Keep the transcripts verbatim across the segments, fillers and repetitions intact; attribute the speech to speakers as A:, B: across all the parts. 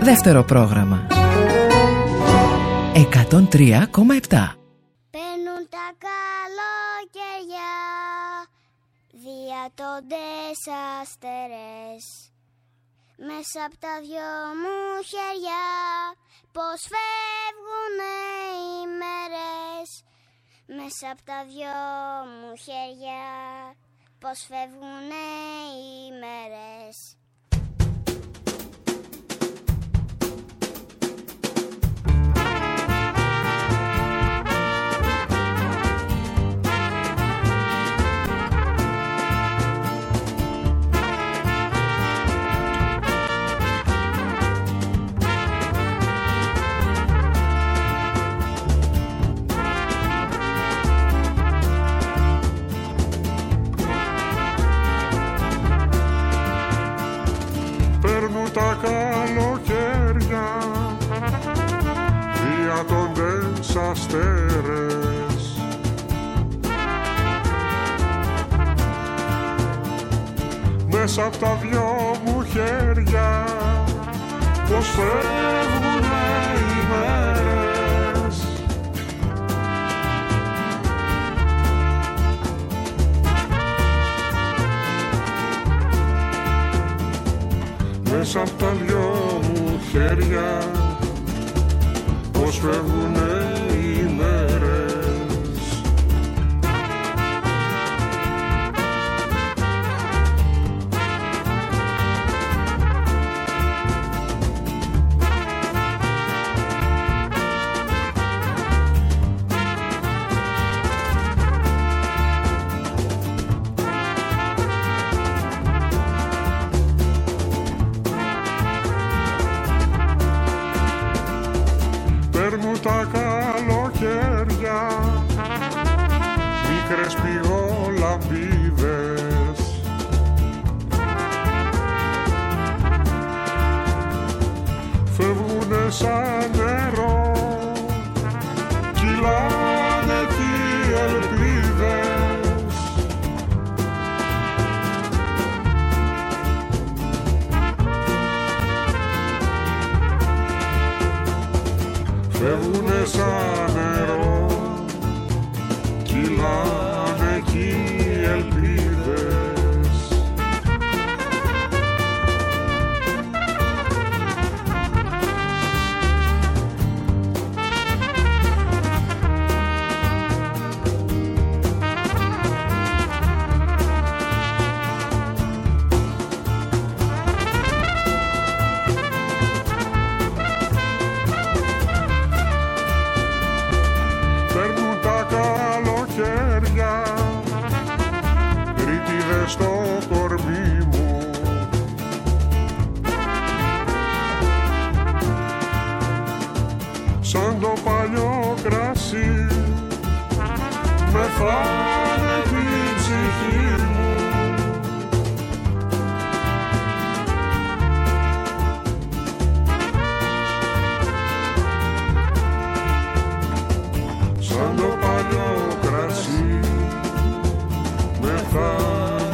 A: Δεύτερο πρόγραμμα εκατόν τρία κόμμα επτά.
B: Παίρνουν τα καλοκαιριά δια των τεσσάστερες μέσα απ' τα δυο μου χέρια πως φεύγουνε οι μέρες. Μέσα απ' τα δυο μου χέρια πως φεύγουνε οι μέρες.
C: Τα καλοκαίρια δια των τεσσάστερες μέσα απ' τα δυο μου χέρια πως φεύγουνε οι μέρες. Μέσα απ' τα δυο μου χέρια πως φεύγουνε οι μέρες. Τα καλοκαίρια μικρές πηγολαμπίδες φεύγουνε σαν νερό, κυλάνε κι οι ελπίδες. Φεύγουνε σαν νερό, κυλάνε κι οι ελπίδες. Στο κορμί μου σαν το παλιό κρασί με φάνε την ψυχή μου. Σαν το παλιό κρασί με φάνε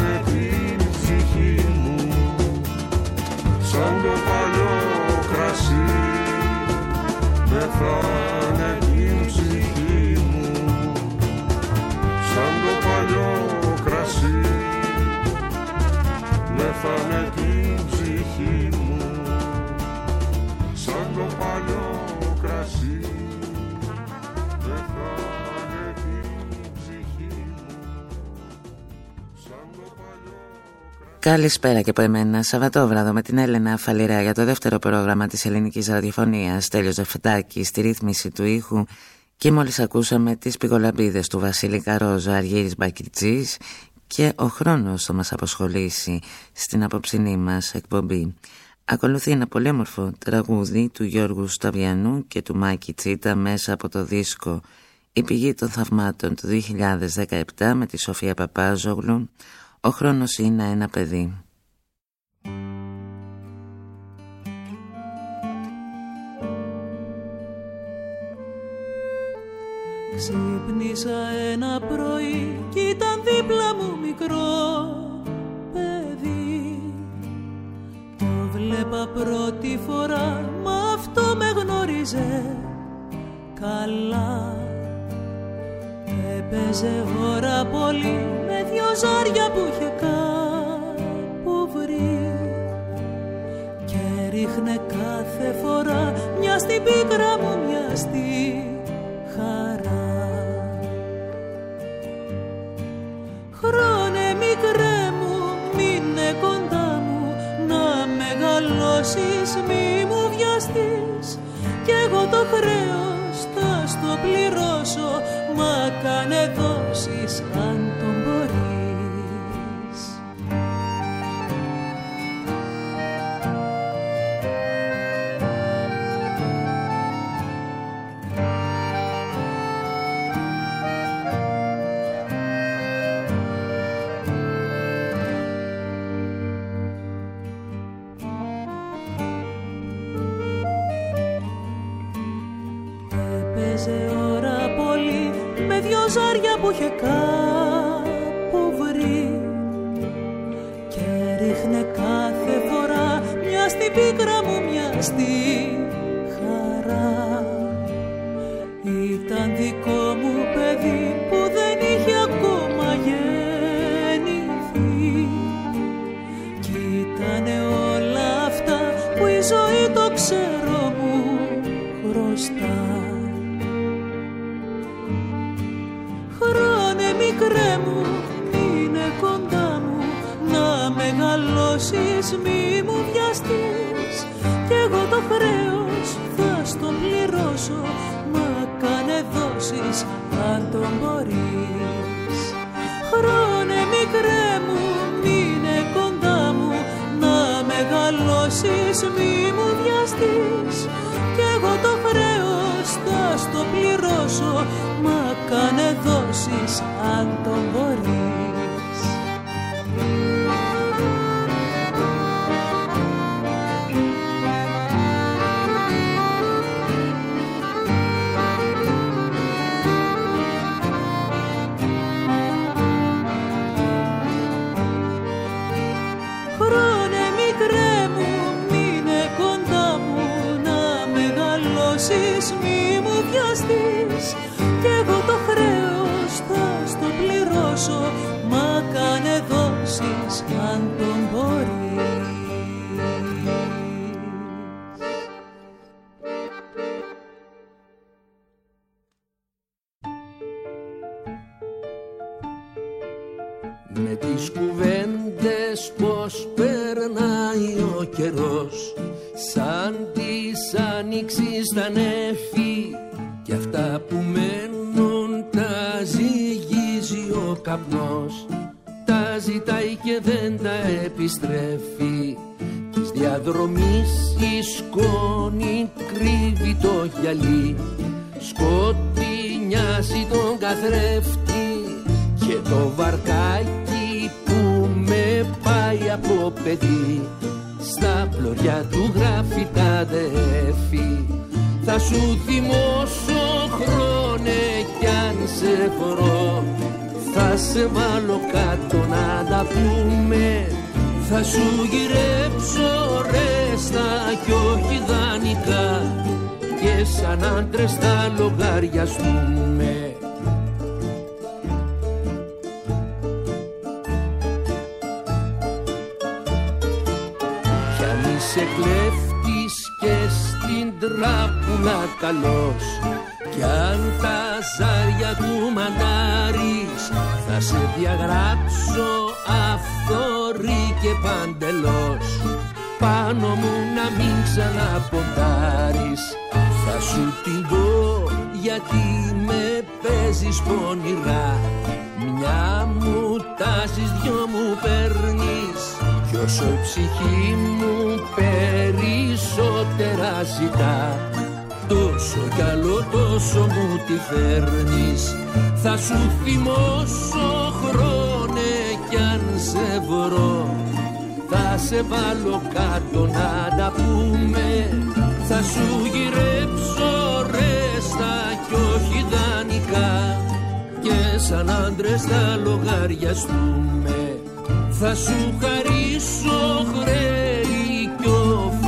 C: σαν το παλιό κρασί με φάνε την ψυχή μου. Σαν το παλιό κρασί με φάνε την ψυχή μου. Σαν το παλιό κρασί με φάνε την ψυχή μου. Σαν το παλιό.
D: Καλησπέρα και από εμένα, Σαββατόβραδο με την Έλενα Φαλιρά για το δεύτερο πρόγραμμα της ελληνικής ραδιοφωνίας. Τέλειος Ζεφτάκη στη ρύθμιση του ήχου και μόλις ακούσαμε τις πηγολαμπίδες του Βασίλη Καρόζο, Αργύρης Μπακριτζής και ο χρόνος θα μας απασχολήσει στην απόψινή μας εκπομπή. Ακολουθεί ένα πολύ όμορφο τραγούδι του Γιώργου Σταβιανού και του Μάκη Τσίτα μέσα από το δίσκο «Η πηγή των θαυμάτων» του δύο χιλιάδες δεκαεπτά με τη Σοφία Παπάζογλου. Ο χρόνος είναι ένα παιδί.
E: Ξύπνησα ένα πρωί κι ήταν δίπλα μου μικρό παιδί. Το βλέπω έβλεπα πρώτη φορά, μα αυτό με γνώριζε καλά. Έπαιζε ώρα πολύ με δυο ζάρια που είχε κάπου βρει και ρίχνε κάθε φορά μια στην πίκρα μου, μια στη χαρά. Χρόνε μικρέ μου, μείνε κοντά μου, να μεγαλώσεις, μη μου βιαστείς, κι εγώ το χρέος θα στο πληρώσω, μα κάνε δώσεις αν τον μπορείς. Έπαιζε ώρα πολύ με δυο ζάρια που είχε κάπου βρει και ρίχνε κάθε φορά μια στην πίκρα μου, μια στη χαρά. Ήταν δικό μου παιδί που δεν είχε ακόμα γεννηθεί κι ήτανε όλα αυτά που η ζωή, το ξέρω, μου χρωστά. Χρόνε μικρέ μου, μείνε κοντά μου, να μεγαλώσεις, μη μου βιαστείς, κι εγώ το χρέος θα στο πληρώσω, μα κάνε δώσεις αν τον μπορείς. Χρόνε μικρέ μου, μείνε κοντά μου, να μεγαλώσεις, μη μου βιαστείς, κι εγώ το χρέος θα στο πληρώσω, μα κάνε δώσεις αν τον μπορείς. Χρόνε μικρέ μου, μείνε κοντά μου, να μεγαλώσεις, μη μου βιαστείς, κι εγώ το χρέος θα στο πληρώσω, μα κάνε δώσεις αν τον μπορείς.
F: Με τις κουβέντες πως περνάει ο καιρός, σαν της άνοιξης τα νέφη, κι αυτά που μένουν τα ζυγίζει ο καπνός, τα ζητάει και δεν τα επιστρέφει. Της διαδρομής η σκόνη κρύβει το γυαλί, σκοτεινιάζει τον καθρέφτη και το βαρκάκι που με πάει από παιδί, στα πλωριά του γράφει τα δέφη. Θα σου θυμώσω χρόνε κι αν σε βρω, θα σε βάλω κάτω να τα πούμε. Θα σου γυρέψω ρέστα κι όχι δανεικά, και σαν άντρες θα λογαριαστούμε. Κι αν είσαι κλέφτης και στην τράπουλα καλός, κι αν τα ζάρια του μαντάρεις, θα σε διαγράψω αυθόρη και παντελώς. Πάνω μου να μην ξαναποντάρεις, θα σου την πω γιατί με παίζεις πονηρά. Μια μου τάζεις, δυο μου παίρνεις, κι όσο η ψυχή μου περισσότερα ζητά, τόσο κι άλλο τόσο μου τη φέρνεις. Θα σου θυμώσω χρόνε κι αν σε βρω, θα σε βάλω κάτω να τα πούμε. Θα σου γυρέψω ρέστα κι όχι δανεικά, και σαν άντρες θα λογαριαστούμε. Θα σου χαρίσω χρέη κι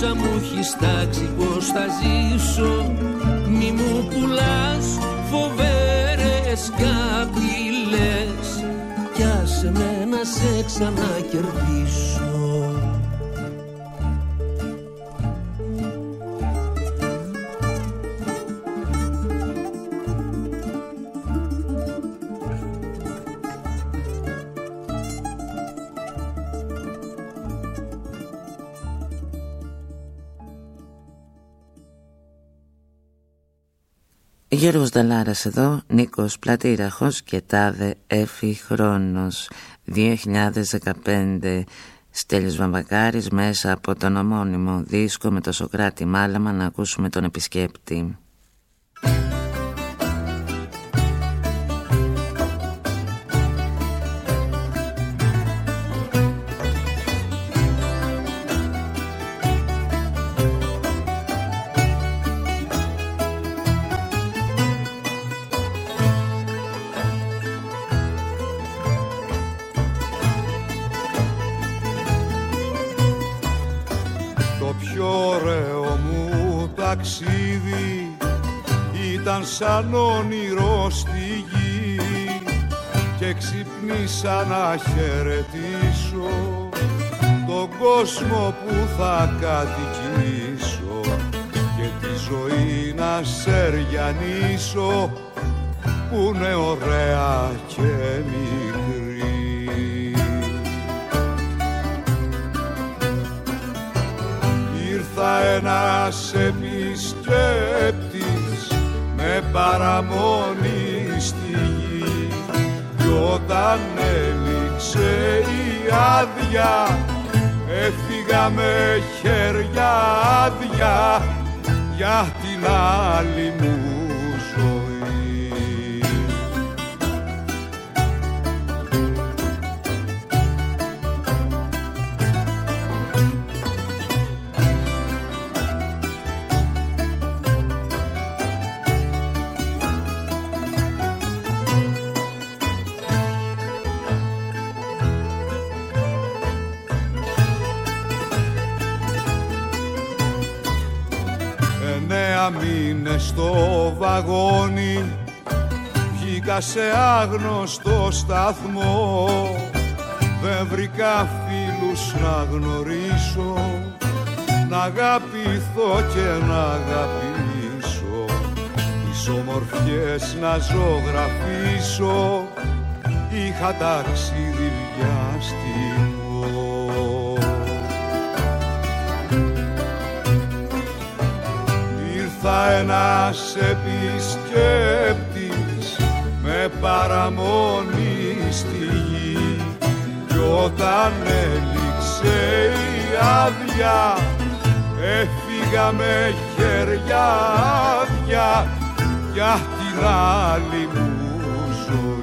F: όσα μου έχεις τάξει πως θα ζήσω. Μη μου πουλάς φοβέρες καπηλές κι άσε με να σε ξανακερδίσω.
D: Γιώργος Νταλάρας εδώ, Νίκος Πλατήραχος και τάδε έφη χρόνος. Δύο χιλιάδες δεκαπέντε, Στέλιος Βαμβακάρης μέσα από τον ομώνυμο δίσκο με το Σωκράτη Μάλαμα να ακούσουμε τον επισκέπτη.
C: Ταξίδι ήταν σαν όνειρο στη γη και ξυπνήσα να χαιρετήσω τον κόσμο που θα κατοικήσω και τη ζωή να σεριανίσω που είναι ωραία και μικρή. Ήρθα ένας επισκέπτης με παραμονή στη γη κι όταν έληξε η άδεια έφυγα με χέρια άδεια για την άλλη μου ζωή. Μήνες στο βαγόνι βγήκα σε άγνωστο σταθμό, δεν βρήκα φίλους να γνωρίσω, να αγαπηθώ και να αγαπήσω, τις ομορφιές να ζωγραφίσω, είχα ταξίδι βιαστικό. Ήρθα ένας επισκέπτης με παραμονή στη γη κι όταν έληξε η άδεια έφυγα με χέρια άδεια για την άλλη μου ζωή.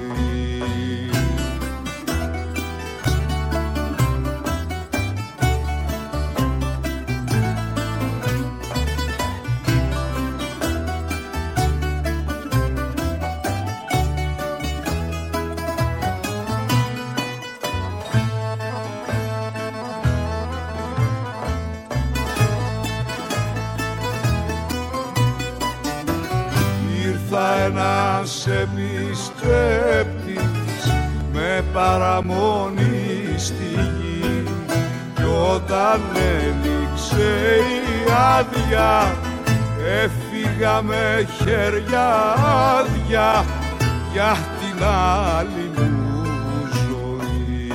C: Ένας επισκέπτης με παραμονή στη γη κι όταν έληξε η άδεια έφυγα με χέρια άδεια για την άλλη μου ζωή.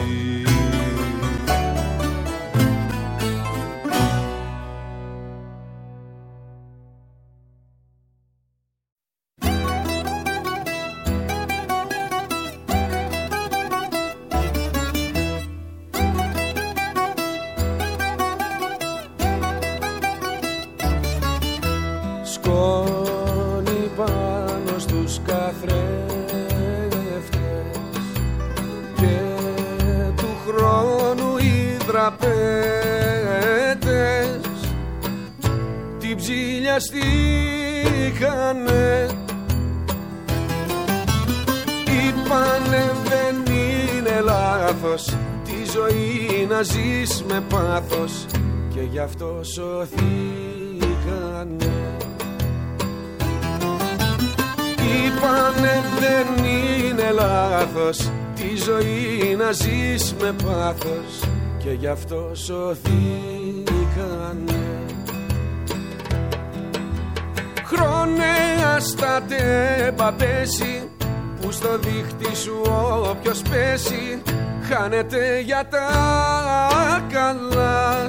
F: Σκόνη πάνω στους καθρέφτες και του χρόνου οι δραπέτες την ψηλιαστήκανε, είπανε δεν είναι λάθος τη ζωή να ζεις με πάθος και
G: γι' αυτό σωθήκανε. Είπανε δεν είναι λάθος τη ζωή να ζεις με πάθος και γι' αυτό σωθήκανε. Χρόνε στα τέμπα πέσει που στο δίχτυ σου όποιος πέσει χάνεται για τα καλά.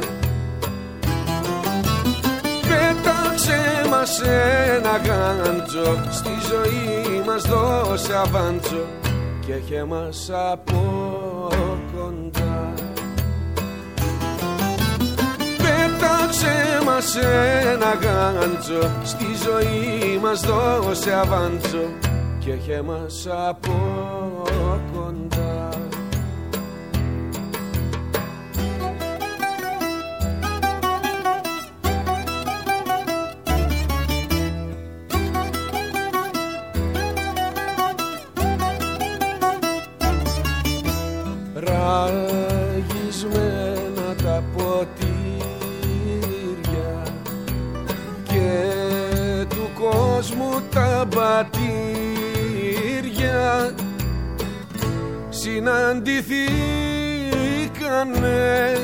G: Πέταξε μας ένα γάντζο, στη ζωή μας δώσε αβάντζο και έχε μας από κοντά. Πέταξε μας ένα γάντζο, στη ζωή μας δώσε αβάντζο και έχε μας από κοντά. Ραγισμένα τα ποτήρια και του κόσμου τα μπατήρια συναντηθήκανε.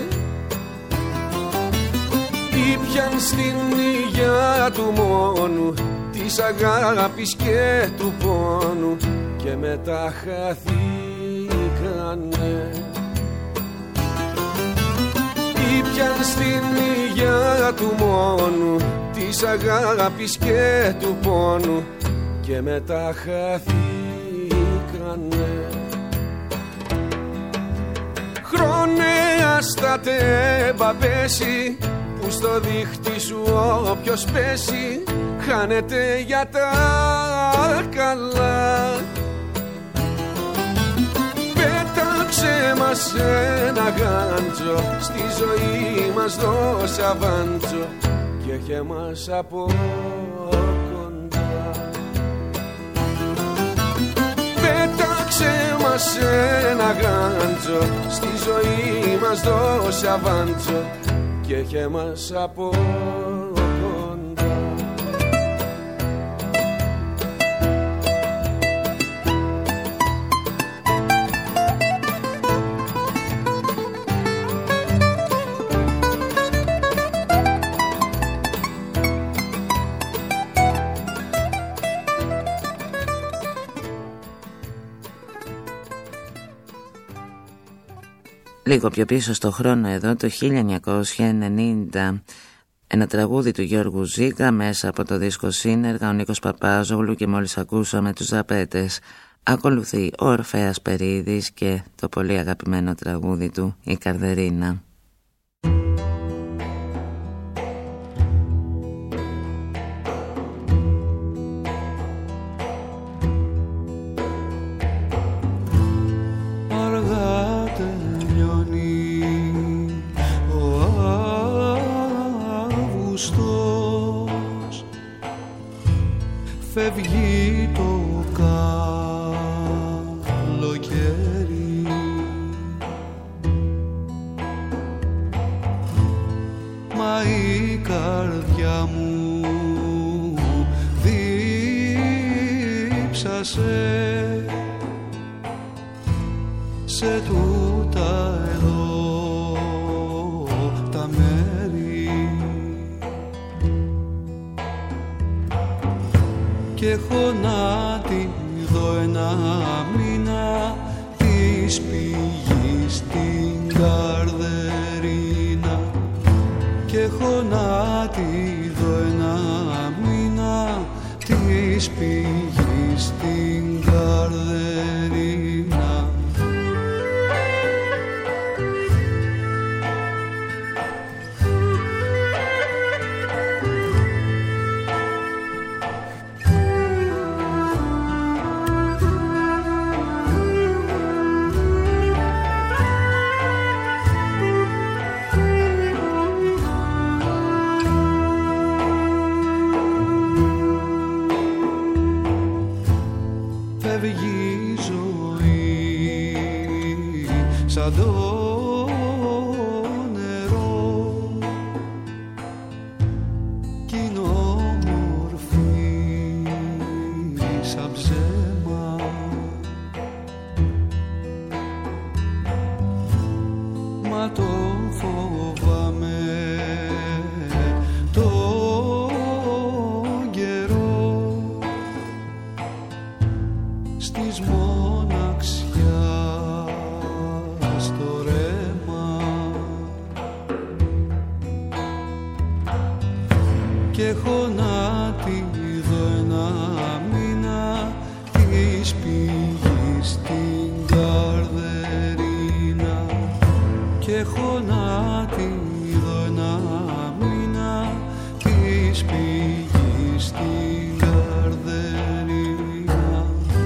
G: Ήπιαν στην υγειά του μόνου της αγάπης και του πόνου και μετά χαθήκανε. Ήπιαν στην υγειά του μόνου της αγάπης και του πόνου και μετά χαθήκανε. Χρόνε στα τέμπα πέσει που στο δίχτυ σου όποιος πέσει χάνεται για τα καλά. Πέταξε μας ένα γάντζο, στη ζωή μας δώσε αβάντζο και έχε μας από κοντά. Πέταξε μας ένα γάντζο, στη ζωή μας δώσε αβάντζο και έχε μας από κοντά.
D: Λίγο πιο πίσω στο χρόνο εδώ, το χίλια εννιακόσια ενενήντα, ένα τραγούδι του Γιώργου Ζήκα μέσα από το δίσκο Σύνεργα, ο Νίκος Παπάζογλου, και μόλις ακούσαμε τους Ζαπέτες. Ακολουθεί ο Ορφέας Περίδης και το πολύ αγαπημένο τραγούδι του, η Καρδερίνα.
H: Φεύγει το καλοκαίρι, μα η καρδιά μου δίψασε σε τούτα εδώ τα μέρη και έχω να τη δω ένα μήνα της πηγής στην Καρδερίνα και έχω να τη δω ένα μήνα της πηγής στην Καρδερίνα. Φεύγει και έχω να τη δω ένα μήνα της πηγής στην Καρδερίνα και έχω να τη δω ένα μήνα της πηγής στην Καρδερίνα.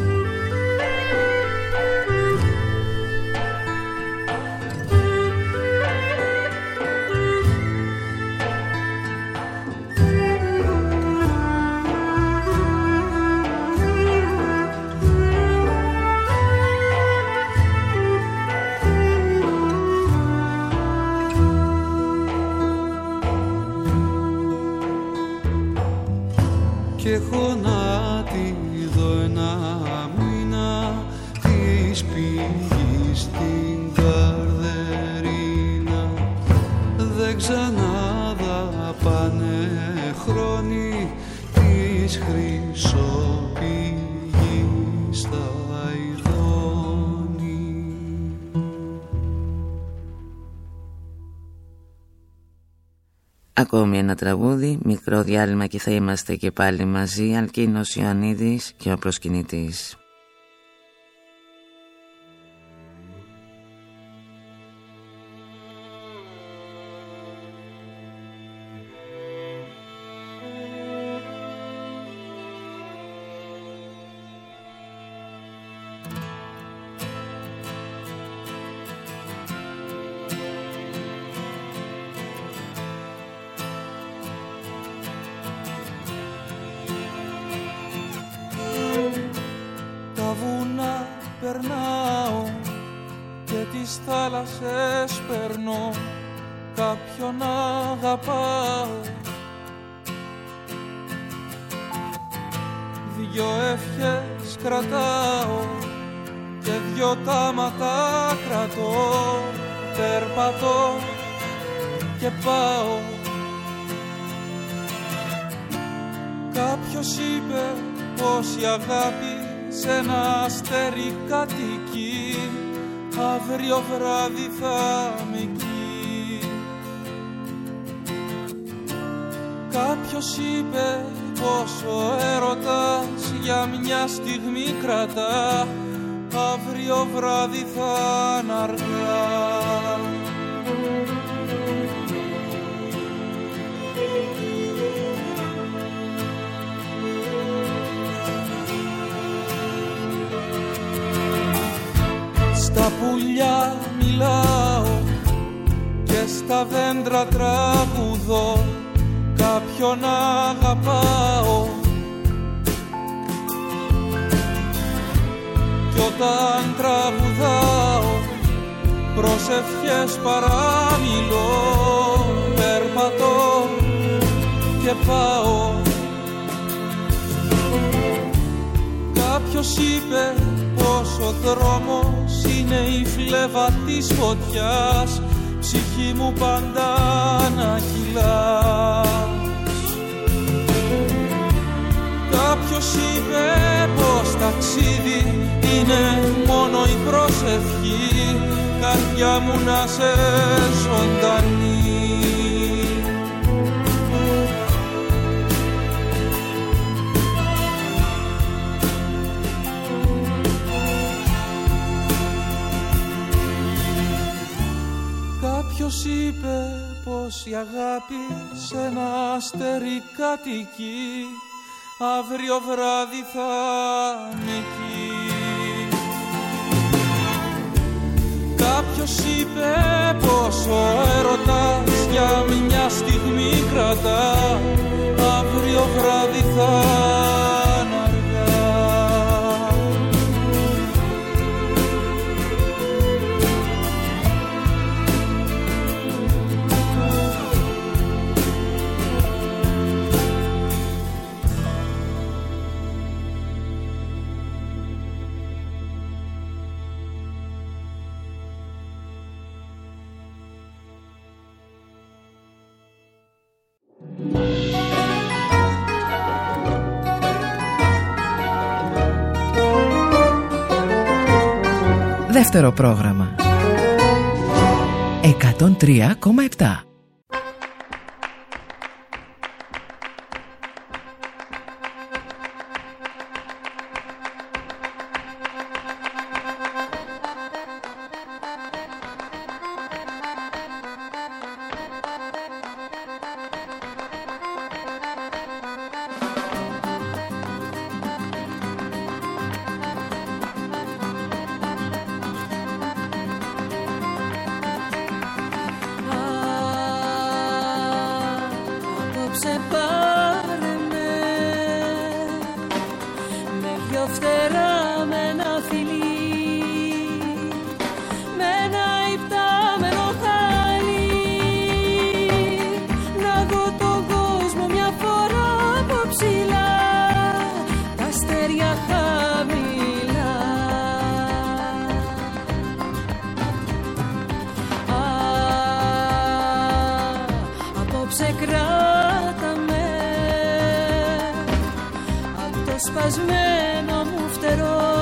H: Και έχω να τη δω ένα μήνα της πηγής στην Καρδερίνα. Δεν ξαναδαπάνε χρόνοι της χρυσοπηγής στα Ιδώνη.
D: Ακόμη ένα τραγούδι, μικρό διάλειμμα και θα είμαστε και πάλι μαζί. Αλκίνος Ιωαννίδης και ο προσκυνητής.
I: Περνάω και τις θάλασσες περνώ, κάποιον αγαπάω. Δυο ευχές κρατάω και δυο τάματα κρατώ. Περπατώ και πάω. Κάποιος είπε πως η αγάπη σε ένα αστέρι κατοικεί, αύριο βράδυ θα είμαι εκεί. Κάποιος είπε πως ο έρωτας για μια στιγμή κρατά, αύριο βράδυ θα είναι αργά. Στα πουλιά μιλάω και στα δέντρα τραγουδώ, κάποιον αγαπάω. Κι όταν τραγουδάω προσευχές παραμιλώ. Περπατώ και πάω. Κάποιος είπε πως ο δρόμος είναι η φλέβα της φωτιάς, ψυχή μου πάντα να κυλάς. Κάποιος είπε πως ταξίδι είναι μόνο η προσευχή, καρδιά μου να σε ζωντανή. Κάποιος είπε πως η αγάπη σε ένα αστέρι κατοικεί, αύριο βράδυ θα είναι εκεί. Κάποιος είπε πως ο έρωτας για μια στιγμή κρατά, αύριο βράδυ θα είναι αργά.
A: Δεύτερο πρόγραμμα εκατόν τρία κόμμα επτά.
E: Απόψε πάρε με, με δυο φτερά, με ένα φιλί, με ένα υπτάμενο χαλί, να δω τον κόσμο μια φορά από ψηλά, τα αστέρια χαμηλά. Α, απόψε κράτα με απ' το σπασμένο μου φτερό,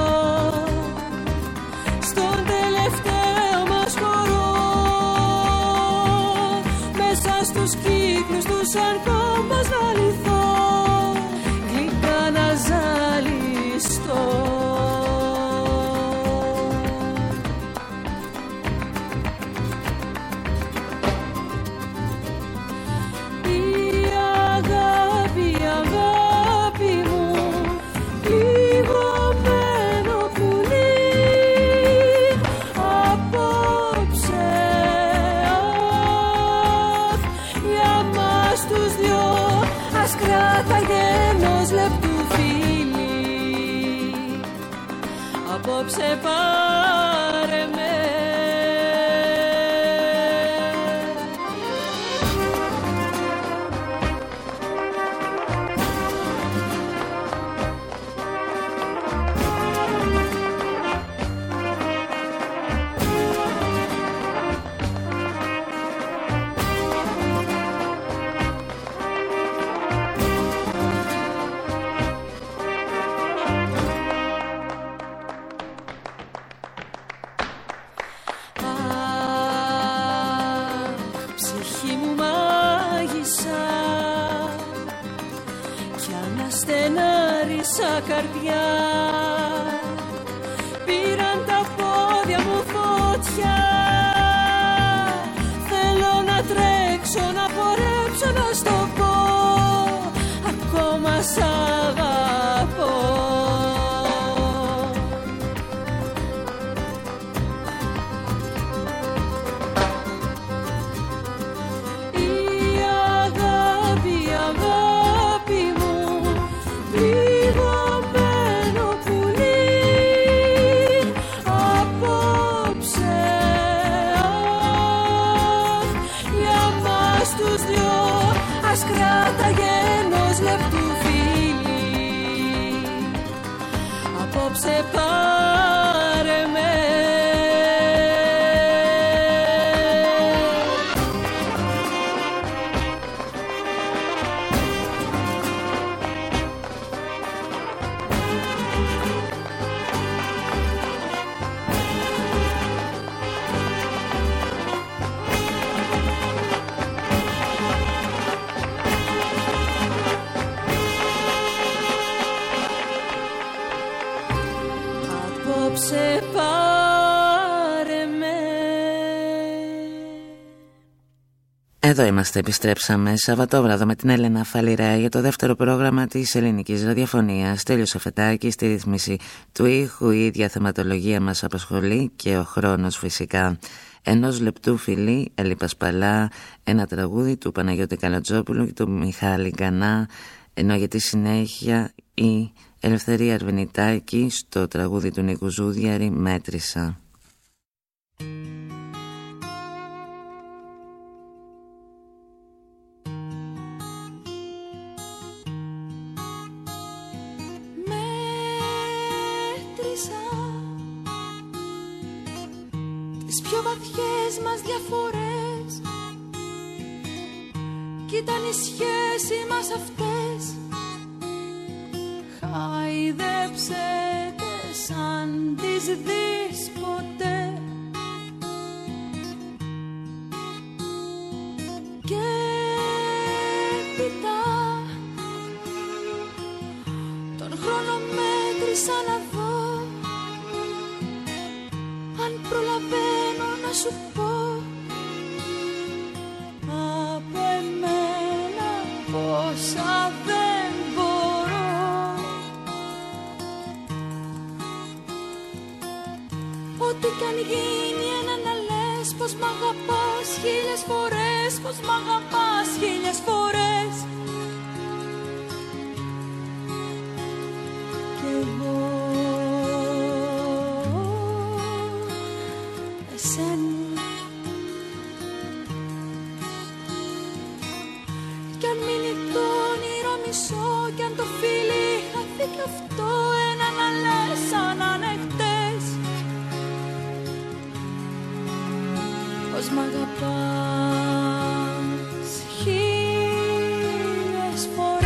E: στον τελευταίο μας χορό, μέσα στους κύκλους τους σαν κόμπας να λυθώ, γλυκά να ζαλιστώ. Η αγάπη, η αγάπη μου, πληγωμένο πουλί, απόψε, αχ, για μας τους δυο, ας κράταγε ενός λεπτού φίλι. Απόψε πάρε με. Ψυχή μου μάγισσα κι αναστενάρισα καρδιά, πήραν τα πόδια μου φωτιά, θέλω να τρέξω, να πορέψω, να στο πω, ακόμα σ' αγαπώ. Απόψε πάρε με. Απόψε πάρε με.
D: Εδώ είμαστε, επιστρέψαμε Σαββατόβραδο με την Έλενα Φαλιρέα για το δεύτερο πρόγραμμα της ελληνικής ραδιοφωνίας. Τέλειος Αφετάκης στη ρύθμιση του ήχου, η ίδια θεματολογία μας απασχολεί και ο χρόνος φυσικά. Ενός λεπτού φιλί, Έλλη Πασπαλά, ένα τραγούδι του Παναγιώτη Καλατζόπουλου και του Μιχάλη Γκανά, ενώ για τη συνέχεια η Ελευθερία Αρβενιτάκη στο τραγούδι του Νίκου Ζούδιαρη, Μέτρησα.
E: Μέτρησα τις πιο βαθιές μας διαφορές κι ήταν η σχέση μας αυτές. Χάιδεψε τες αν τις δεις ποτέ και έπειτα τον χρόνο μέτρησα να δω αν προλαβαίνω να σου πω από εμένα πόσα δεν μπορώ. Ό,τι κι αν γίνει ένα να λες πως μ' αγαπάς χίλιες φορές, πως μ' αγαπάς χίλιες φορές. μισώ κι αν το φίλι χαθεί κι αυτό ένα να λες σαν να είναι χτες. Πως μ' αγαπάς χίλιες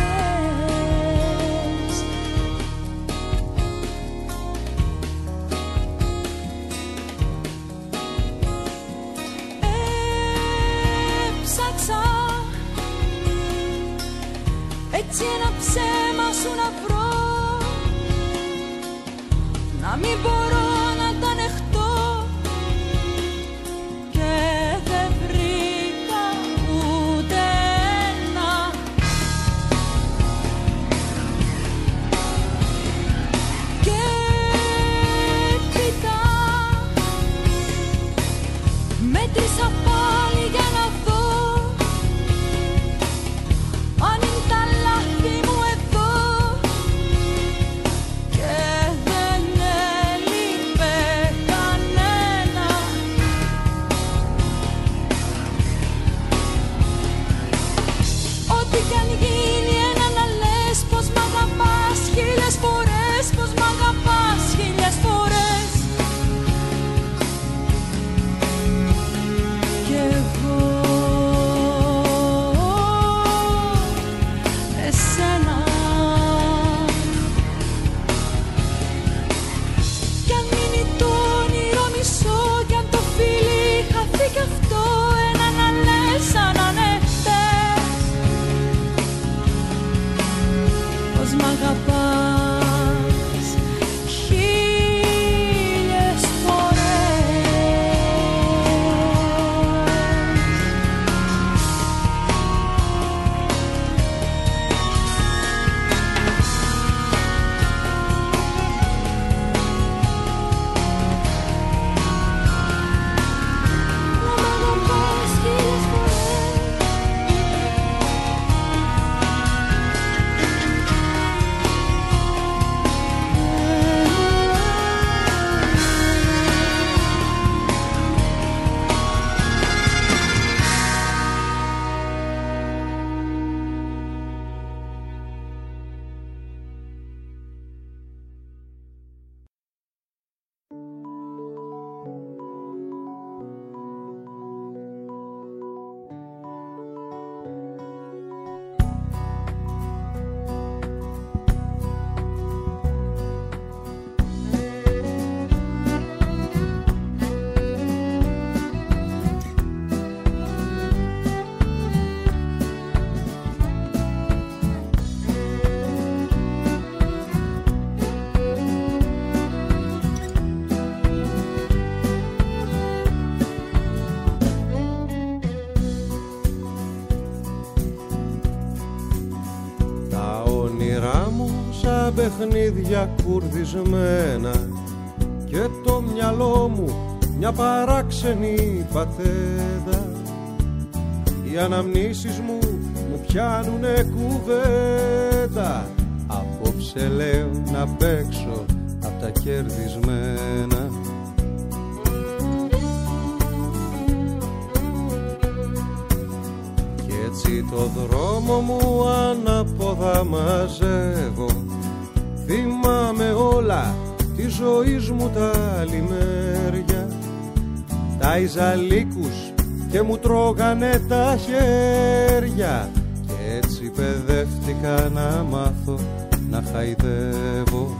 E: φορές. Έψαξα έτσι ένα ψέμα σου να βρω, να μην μπορώ να τα ανεχτώ, και δεν βρήκα ούτε ένα. Και πιτά μέτρησα πάλι για να δω αν είναι τα λάθη μου εδώ, και δεν έλειπε κανένα. Ό,τι κι αν γίνει ένα να λες πως μ' αγαπάς χίλιες φορές, πως μ' αγαπάς χίλιες φορές. Κι εγώ εσένα. Κι αν μείνει το όνειρο μισό, κι αν το φίλι χαθεί κι αυτό ένα να λες σαν να είναι χτες. Πως μ' αγαπάς χίλιες φορές.
G: Παιχνίδια κουρδισμένα και το μυαλό μου μια παράξενη πατέντα. Οι αναμνήσεις μου μου πιάνουνε κουβέντα. Απόψε λέω να παίξω απ' τα κερδισμένα. Κι έτσι το δρόμο μου ανάποδα μαζεύω. Θυμάμαι όλα τη ζωής μου τα λιμέρια. Τα ιζαλίκους και μου τρώγανε τα χέρια. Κι έτσι παιδεύτηκα να μάθω να χαϊδεύω.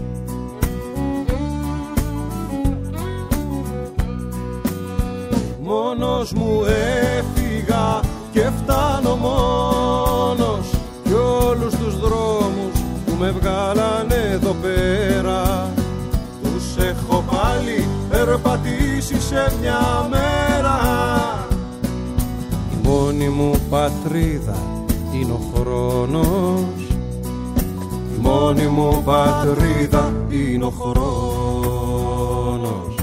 G: Μόνος μου έφυγα και φτάνω μόνος, κι όλους τους δρόμους που με βγάλανε εδώ πέρα τους έχω πάλι περπατήσει σε μια μέρα. Η μόνη μου πατρίδα είναι ο χρόνος. Η μόνη μου πατρίδα είναι ο χρόνος.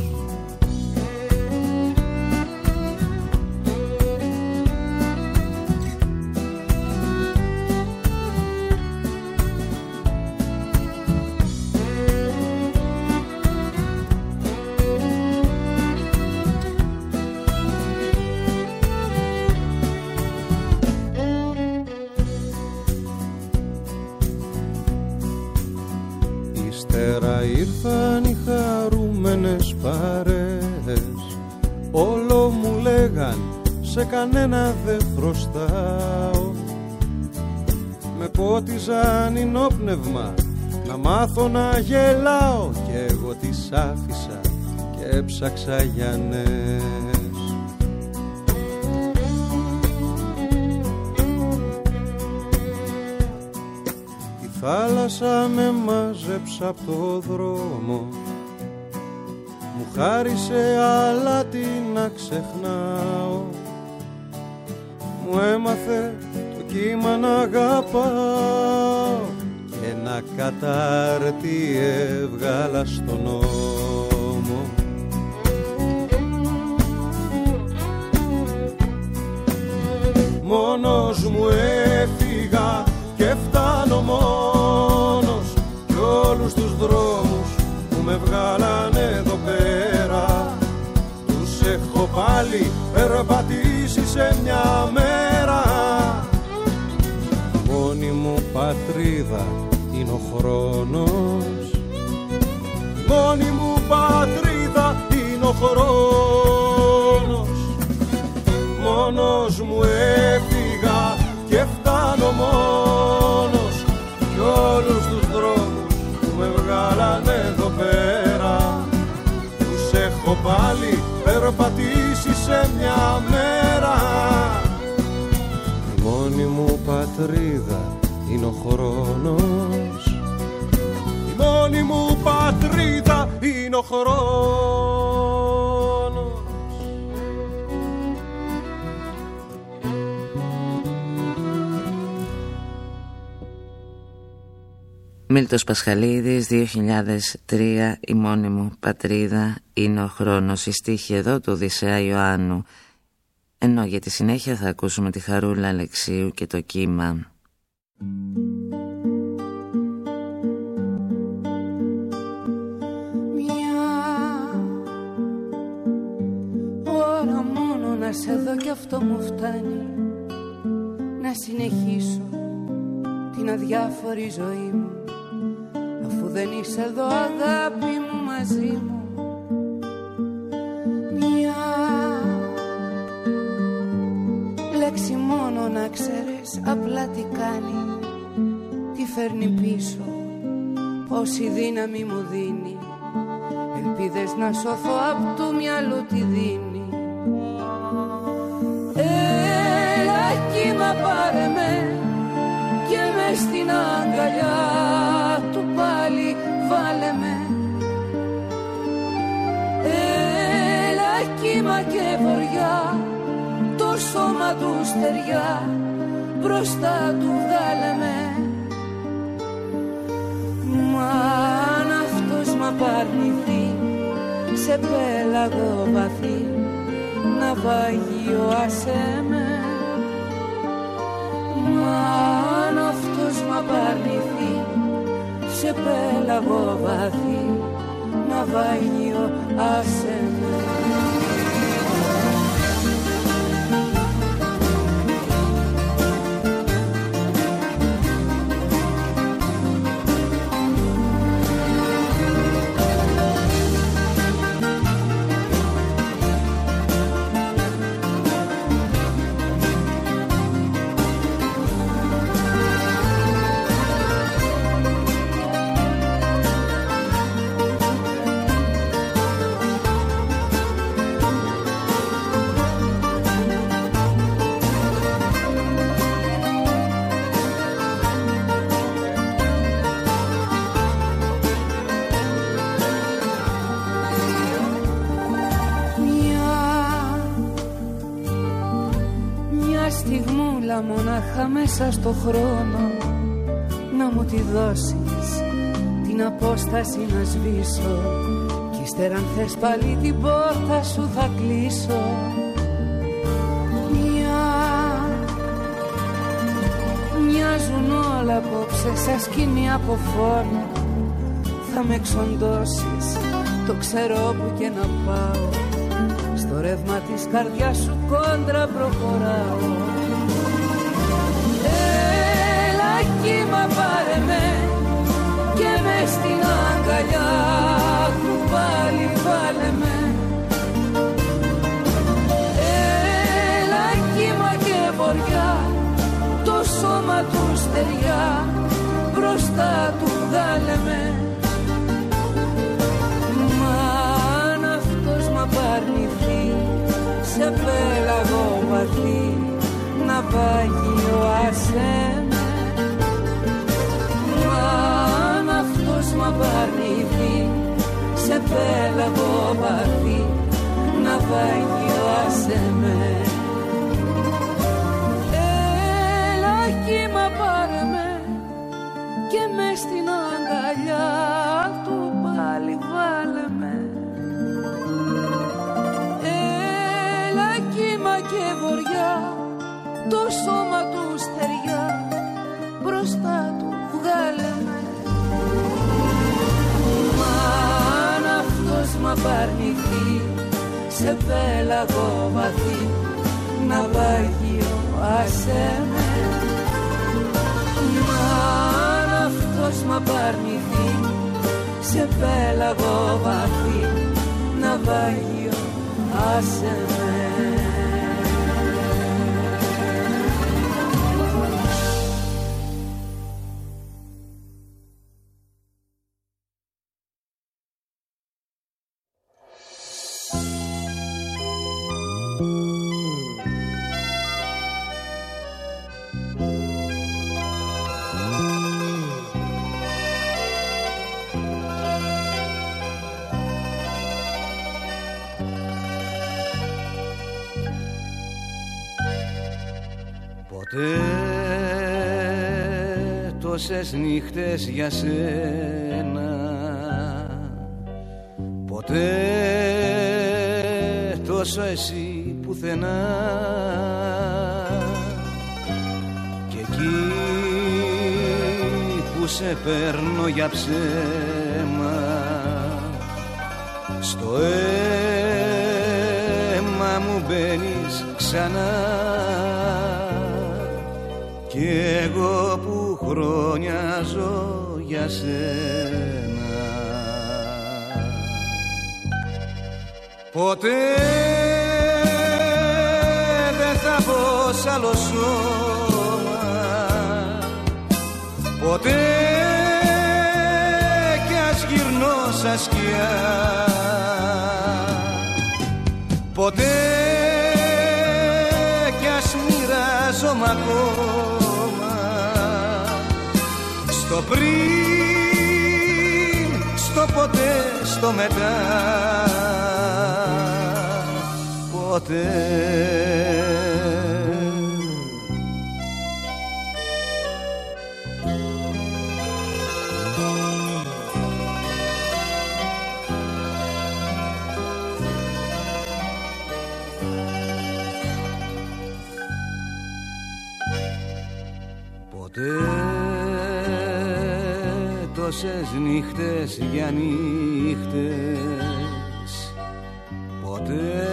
H: ήρθαν οι χαρούμενες παρέες, όλο μου λέγαν σε κανένα δεν χρωστάω. Με πότιζαν ενόπνευμα να μάθω να γελάω, κι εγώ τις άφησα και έψαξα για νες. Η θάλασσα με μάζεψε απ' το δρόμο, μου χάρισε αλάτι να ξεχνάω. Μου έμαθε το κύμα να αγαπάω και ένα κατάρτι έβγαλα στον νόμο. Μόνος μου έφυγα και φτάνω μόνος, κι όλους τους δρόμους που με βγάλανε εδώ πέρα τους έχω πάλι περπατήσει σε μια μέρα. Μόνη μου πατρίδα είναι ο χρόνος, μόνη μου πατρίδα είναι ο χρόνος. Μόνος μου έφυγα και φτάνω μόνος, κι όλους τους δρόμους που με βγάλανε εδώ πέρα τους έχω πάλι περπατήσει σε μια μέρα. Η μόνη μου πατρίδα είναι ο χρόνος, η μόνη μου πατρίδα είναι ο χρόνος.
D: Μίλτος Πασχαλίδης, δύο χιλιάδες τρία, η μόνη μου πατρίδα είναι ο χρόνος. Η στίχη εδώ του Οδυσσέα Ιωάννου. Ενώ για τη συνέχεια θα ακούσουμε τη Χαρούλα Αλεξίου και το κύμα.
E: Μια ώρα μόνο να σε δω κι αυτό μου φτάνει, να συνεχίσω την αδιάφορη ζωή μου, αφού δεν είσαι εδώ αγάπη μου μαζί μου. Μια λέξη μόνο να ξέρεις απλά τι κάνει, τι φέρνει πίσω, πόση δύναμη μου δίνει, ελπίδες να σωθώ απ' του μυαλού τη δίνει. Έλα κύμα πάρε με και μες στην αγκαλιά του πάλι βάλε με. Έλα κύμα και βοριά, το σώμα του στεριά μπροστά του βγάλε με. Μα αν αυτός μ' απαρνηθεί σε πέλαγο βαθύ, ναυάγιο άσε με. Μα αν αυτός μ' απαρνηθεί σε πέλαγο βαθύ, ναυάγιο άσε με. Μονάχα μέσα στο χρόνο να μου τη δώσεις, την απόσταση να σβήσω, κι ύστερα αν θες πάλι την πόρτα σου θα κλείσω. Μια... μοιάζουν όλα απόψε σαν σκηνή από φόνο, θα με εξοντώσεις, το ξέρω που και να πάω, στο ρεύμα της καρδιάς σου κόντρα προχωράω. Κύμα πάρε με και μες στην αγκαλιά βοριά, το σώμα του στεριά, μπροστά του βγάλε με. Μα αν αυτός μ' απαρνηθεί σε πέλαγο βαθύ, ναυάγιο άσε με. Μα αν αυτός μ' απαρνηθεί σε πέλαγο βαθύ, ναυάγιο άσε με. Έλα κύμα πάρε με και μες στην αγκαλιά του πάλι βάλε με. Έλα κύμα και βοριά, το σώμα του στεριά, μπροστά του βγάλε με. Μα αν αυτός μ' απαρνηθεί σε πέλαγο βαθύ, ναυάγιο άσε με. Μα αν αυτός μ' απαρνηθεί σε πέλαγο βαθύ, ναυάγιο άσε με.
C: Ποτέ τόσες νύχτες για σένα, ποτέ τόσο εσύ πουθενά, και εκεί που σε παίρνω για ψέμα, στο αίμα μου μπαίνεις ξανά. Κι εγώ που χρόνια ζω για σένα, ποτέ δεν θα πω σ' άλλο σώμα, ποτέ κι ας γυρνώ σαν σκιά, ποτέ κι ας μοιράζομαι ακόμα στο πριν, στο ποτέ, στο μετά, ποτέ. Ποτέ τόσες νύχτες για νύχτες, ποτέ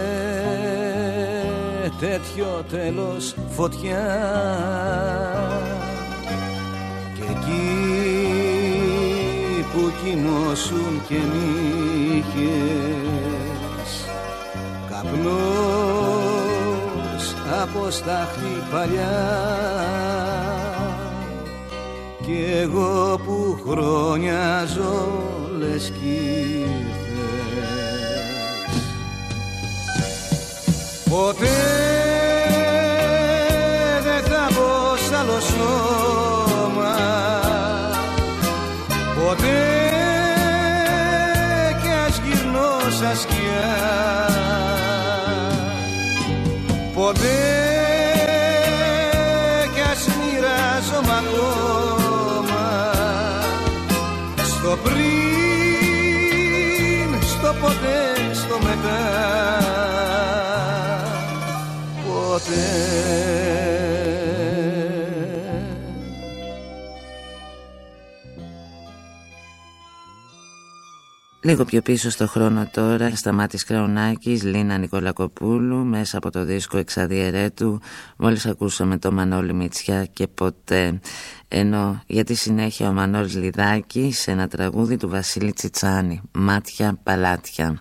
C: τέτοιο τέλος φωτιά, και εκεί που κοιμώσουν και νύχες, καπνός από στάχτη παλιά, κι εγώ που χρόνια ζω λες κι ήρθες. Ποτέ δεν θα μπω σ' άλλο σώμα, ποτέ κι ας γυρνώ σαν σκιά, ποτέ κι ας μοιράζομαι ακόμα στο πριν, στο ποτέ, στο μετά, ποτέ.
D: Λίγο πιο πίσω στο χρόνο τώρα, Σταμάτης Κραουνάκης, Λίνα Νικολακοπούλου, μέσα από το δίσκο Εξαδιαιρέτου. Μόλις ακούσαμε το Μανώλη Μητσιά και ποτέ. Ενώ για τη συνέχεια ο Μανώλης Λιδάκης σε ένα τραγούδι του Βασίλη Τσιτσάνη, Μάτια Παλάτια.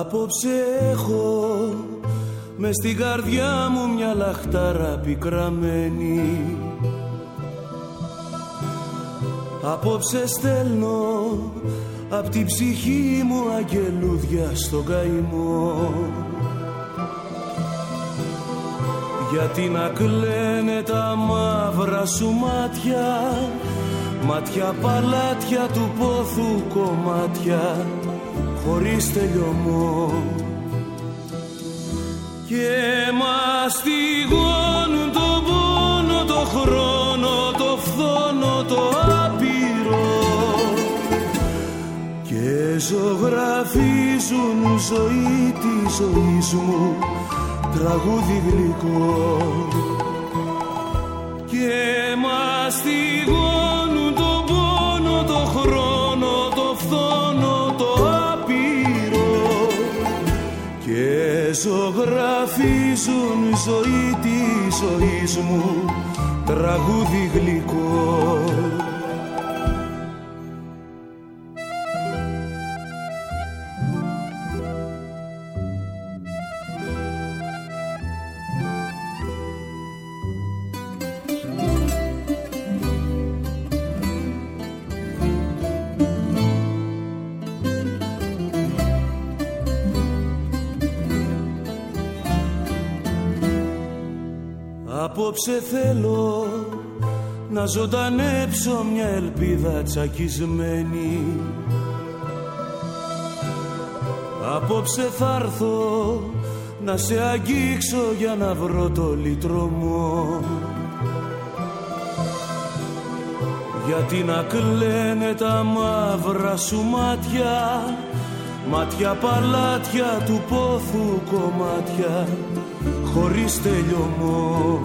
C: Απόψε έχω μες στην καρδιά μου μια λαχτάρα πικραμένη. Απόψε στέλνω απ' την ψυχή μου αγγελούδια στον καημό. Γιατί να κλαίνε τα μαύρα σου μάτια, μάτια παλάτια του πόθου κομμάτια, χωρίς τελειωμό. Και μαστιγώνουν τον πόνο, το χρόνο, το φθόνο, το άπειρο, και ζωγραφίζουν ζωή τη ζωής μου τραγούδι γλυκό. Και μαστιγώνουν τον πόνο, το χρόνο, το φθόνο, το άπειρο, και ζωγραφίζουν ζωή τη ζωής μου τραγούδι γλυκό. Απόψε θέλω να ζωντανέψω μια ελπίδα τσακισμένη. Απόψε θα έρθω να σε αγγίξω για να βρω το λυτρωμό. Γιατί να κλαίνε τα μαύρα σου μάτια, μάτια παλάτια του πόθου κομμάτια, χωρίς τελειωμό.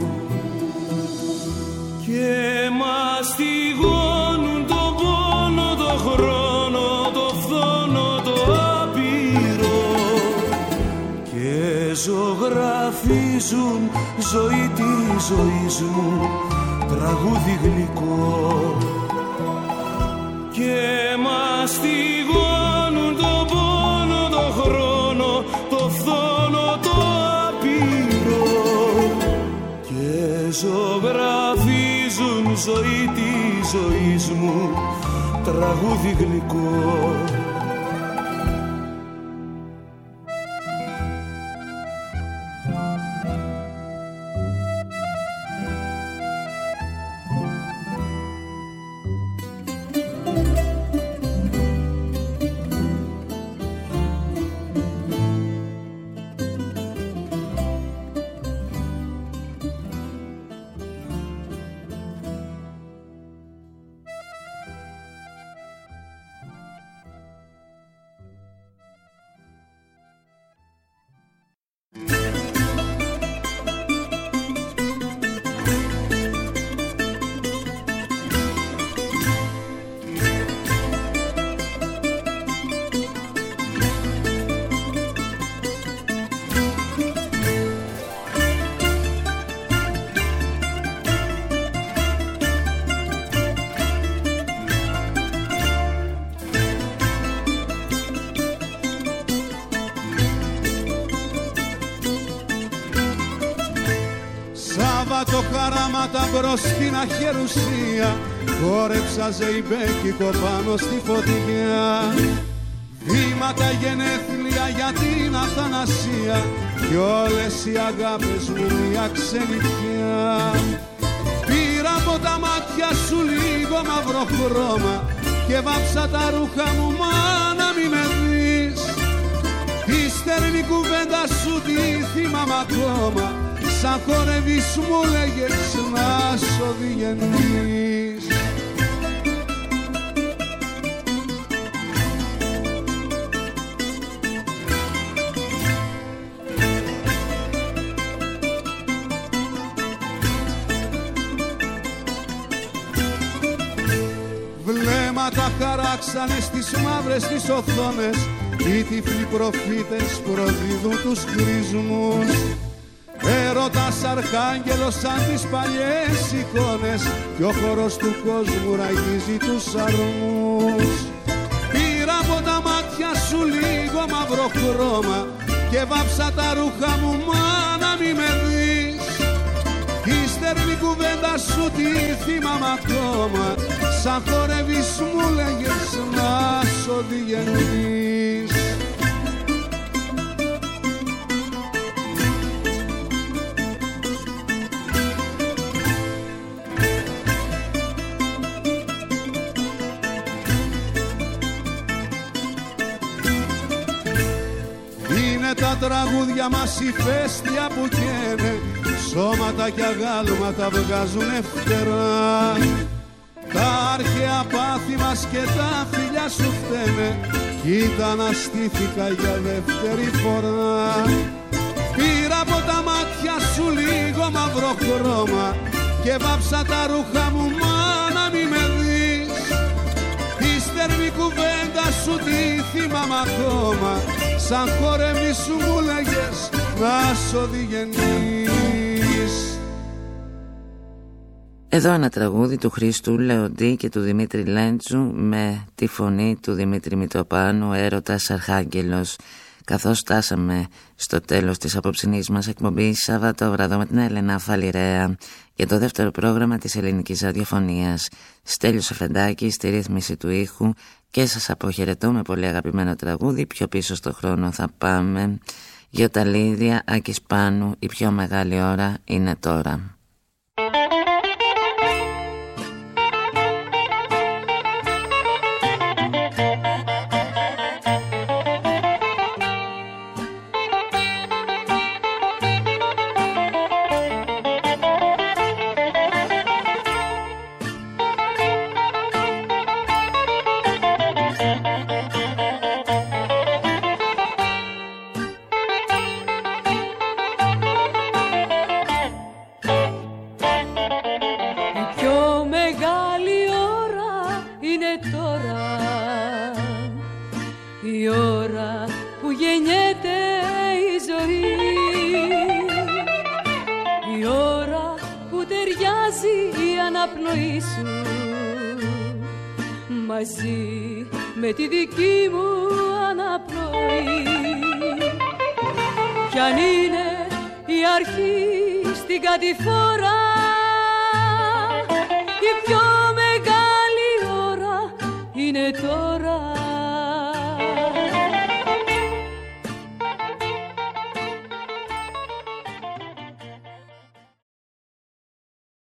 C: Και μαστιγώνουν τον πόνο, το χρόνο, το φθόνο, το άπειρο, και ζωγραφίζουν ζωή τη ζωής μου τραγούδι γλυκό. Και μαστιγώνουν τον πόνο, το χρόνο, το φθόνο, το άπειρο, και ζωγραφίζουν ζωή τη ζωής μου τραγούδι γλυκό.
H: Χαράματα μπρος στην αχερουσία, χόρεψα ζεϊμπέκικο πάνω στη φωτιά. Βήματα γενέθλια για την αθανασία, κι όλες οι αγάπες μου μια ξενιτιά. Πήρα από τα μάτια σου λίγο μαύρο χρώμα και βάψα τα ρούχα μου, μα να μη με δεις. Η στερνή κουβέντα σου τη θυμάμαι ακόμα, σαν χορεύεις μου λέγες να σ' οδηγενείς. Βλέμματα χαράξανε στις μαύρες τις οθόνες, οι τυφλοί προφήτες προδίδουν τους χρησμούς. Έρωτας αρχάγγελος σαν τις παλιές εικόνες, κι ο χορός του κόσμου ραγίζει τους αρμούς. Πήρα από τα μάτια σου λίγο μαύρο χρώμα και βάψα τα ρούχα μου, μα να μη με δεις. Η στερνή κουβέντα σου τη θυμάμαι ακόμα, σαν χορεύεις μου λέγες να σ' οδηγενείς. Είναι τα τραγούδια μας ηφαίστεια που καίνε, σώματα κι αγάλματα βγάζουνε φτερά. Τα αρχαία πάθη μας και τα φιλιά σου φταίνε, κοίτα να στήθηκα για δεύτερη φορά. Πήρα από τα μάτια σου λίγο μαύρο χρώμα και βάψα τα ρούχα μου, μα να μη με δεις. Τη στερνή κουβέντα σου τη θυμάμαι ακόμα, σαν χορεύεις σου μου λέγες να σ' οδηγενείς.
D: Εδώ ένα τραγούδι του Χρήστου Λεοντή και του Δημήτρη Λέντζου με τη φωνή του Δημήτρη Μητροπάνου, Έρωτας Αρχάγγελος. Καθώς φτάσαμε στο τέλος της απόψινής μας εκπομπής Σαββατόβραδο με την Έλενα Φαλιρέα για το δεύτερο πρόγραμμα της ελληνικής ραδιοφωνίας. Στέλιος Αφεντάκη στη ρύθμιση του ήχου και σας αποχαιρετώ με πολύ αγαπημένο τραγούδι. Πιο πίσω στο χρόνο θα πάμε. Γιοταλίδια, Άκης Πάνου, η πιο μεγάλη ώρα είναι τώρα.
E: Μαζί με τη δική μου αναπνοή, κι αν είναι η αρχή στην κατηφόρα, η πιο